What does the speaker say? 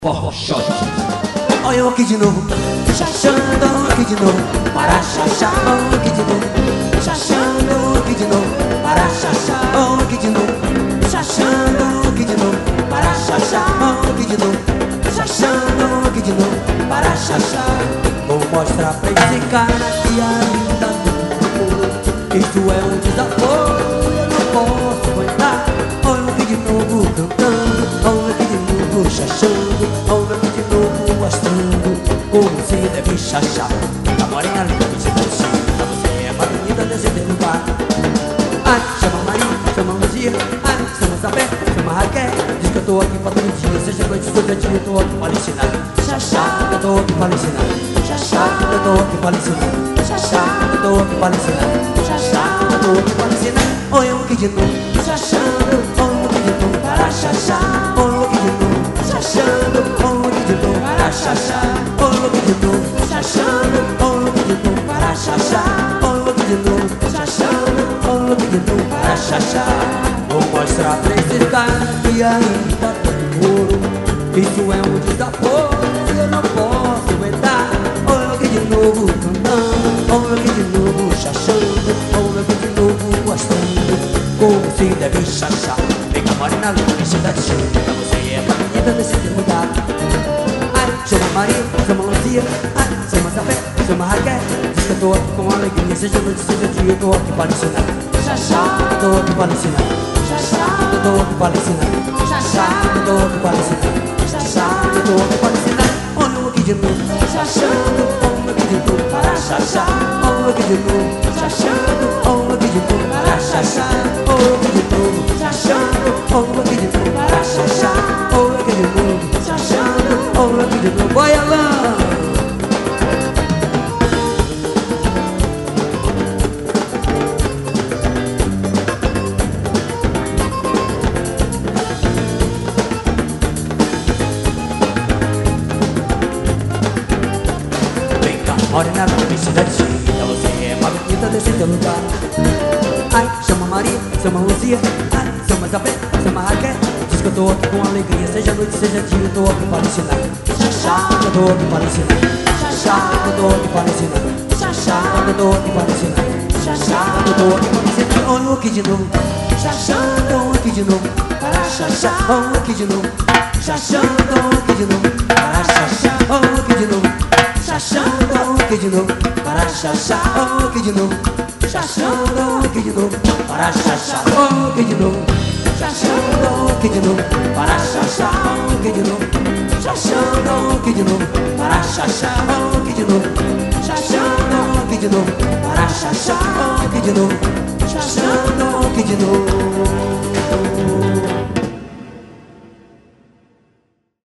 Forró Shot. Olha eu aqui de novo, chachando aqui de novo, para chachar, aqui de novo, chachando aqui de novo, para chachar, aqui de novo, chachando aqui de novo, para chachar, aqui de novo, chachando aqui de novo, para chachar. Vou mostrar pra esse cara que ainda não. Isso é um desafio, eu não posso aguentar. Olha aqui de novo cantando, olha aqui de novo chachando, olha aqui de novo mostrando como se deve chachar. A morena linda que se dança, você é uma menina desse lugar. Ai, chama Maria, chama Luzia, ai, chama Sabé, chama Raquel. Diz que eu tô aqui pra todo dia, seja noite, seja dia, eu tô aqui pra lhe ensinar. Chachá, eu tô aqui pra lhe ensinar. Chachá, eu tô aqui pra lhe ensinar. Chachá, eu tô aqui pra lhe ensinar. Chachá, eu tô aqui pra lhe ensinar. Olha eu aqui de novo, chachando, olha aqui de novo, para chachar. Olha aqui de novo, chachando, olha aqui de novo, para chachar. Olha aqui de novo, chachando, olha aqui de novo, para chachar. Olha aqui de novo, chachando, olha aqui de novo, para chachar. Vou mostrar pra esses caras que ainda tá de couro. Isso é um desafio, eu não posso aguentar. Olha aqui de novo cantando, olha aqui de novo chachando, olha aqui de novo mostrando como se deve chachar. Vem com a morena linda, me chega de chão, pra você é uma menina desse lugar. Ai, chama Maria, chama Luzia, ai, chama Sabé, chama Raquel. Diz que eu tô aqui com alegria, seja noite, seja dia, eu tô aqui para lhe ensinar. Chachá, eu tô aqui para lhe ensinar. Chachá, eu tô aqui para lhe ensinar. Chachá, eu tô aqui para lhe ensinar. Chachá, eu tô aqui para lhe ensinar. Olha eu aqui de novo, chachando, olha aqui de novo, para chachá. Olha aqui de novo, chachando, olha aqui de novo, para chachá. Olha aqui de novo, chachando, olha aqui de novo, para chachá. Olha aqui de novo, chachando, olha aqui de novo. Vai, Alain! Morena, me chega de chita, você é uma bonita desse teu lugar. Ai, chama Maria, chama Luzia, ai, chama Isabel, chama Raquel. Diz que eu tô aqui com alegria, seja noite, seja dia, eu tô aqui para lhe ensinar. Chachá, eu tô aqui para lhe ensinar. Chachá, eu tô aqui para lhe ensinar. Chachá, eu tô aqui para lhe ensinar. Chachá, eu tô aqui para lhe ensinar. Olha aqui de novo, chachando aqui de novo, para chachá. Olha aqui de novo, chachando aqui de novo, para chachá. Olha aqui de novo, chachando aqui de novo, para chachar, aqui de novo, chachando aqui de novo, para chachar, aqui de novo, chachando aqui de novo, para chachar, aqui de novo, chachando aqui de novo, para chachar, aqui de novo, chachando aqui de novo, para chachar, aqui de novo, chachando aqui de novo.